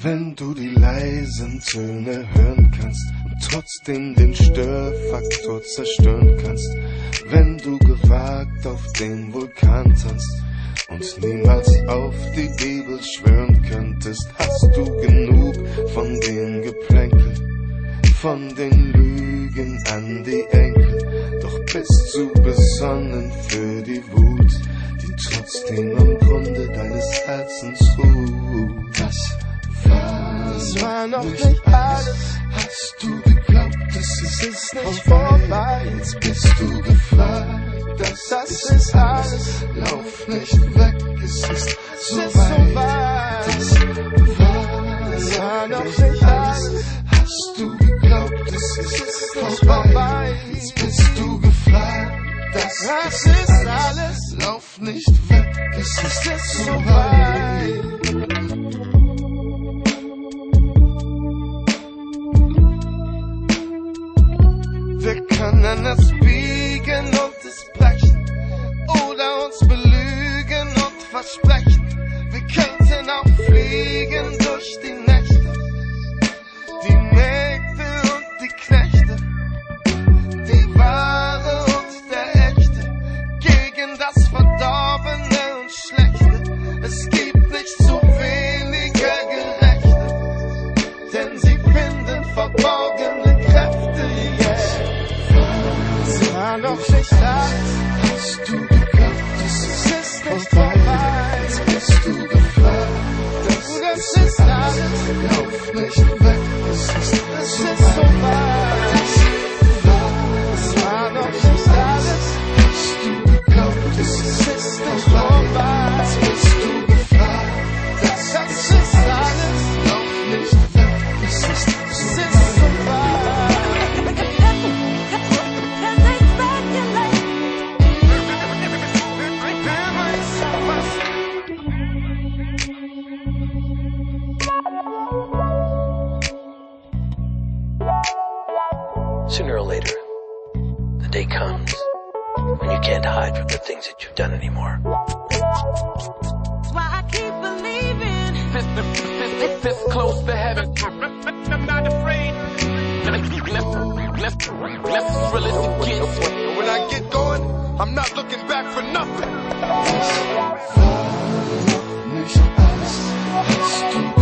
Wenn du die leisen Töne hören kannst und trotzdem den Störfaktor zerstören kannst, wenn du gewagt auf den Vulkan tanzt und niemals auf die Bibel schwören könntest, hast du genug von dem Geplänkel, von den Lügen an die Enkel, doch bist du besonnen für die Wut, die trotzdem am Grunde deines Herzens ruht. Das war noch nicht alles. Hast du geglaubt, es ist nicht vorbei? Jetzt bist du gefragt, das ist alles. Lauf nicht weg, es ist so weit. Das war noch nicht alles. Hast du geglaubt, es ist nicht vorbei? Jetzt bist du gefragt, das ist alles. Lauf nicht weg, es ist so weit. Wir können es biegen und es brechen oder uns belügen und versprechen. Wir könnten auch fliegen durch die Nächte, die Mägde und die Knechte, die Wahre und der Echte, gegen das Verdorbene und Schlechte. Es gibt nicht so wenige Gerechte, denn sie finden verborgene Kräfte. Noch nicht alles. Hast du geglaubt, es ist nicht vorbei? Jetzt bist du gefragt, das ist alles. Lauf nicht weg, es ist so weit. Es war noch nicht alles. Hast du geglaubt, es ist nicht vorbei? Jetzt bist du gefragt, das ist alles. Lauf nicht weg, es ist so weit. Sooner or later, the day comes when you can't hide from the things that you've done anymore. That's why I keep believing. This close to heaven. I'm not afraid. Let's realistic kids. When I get going, I'm not looking back for nothing. Nicht alles hast du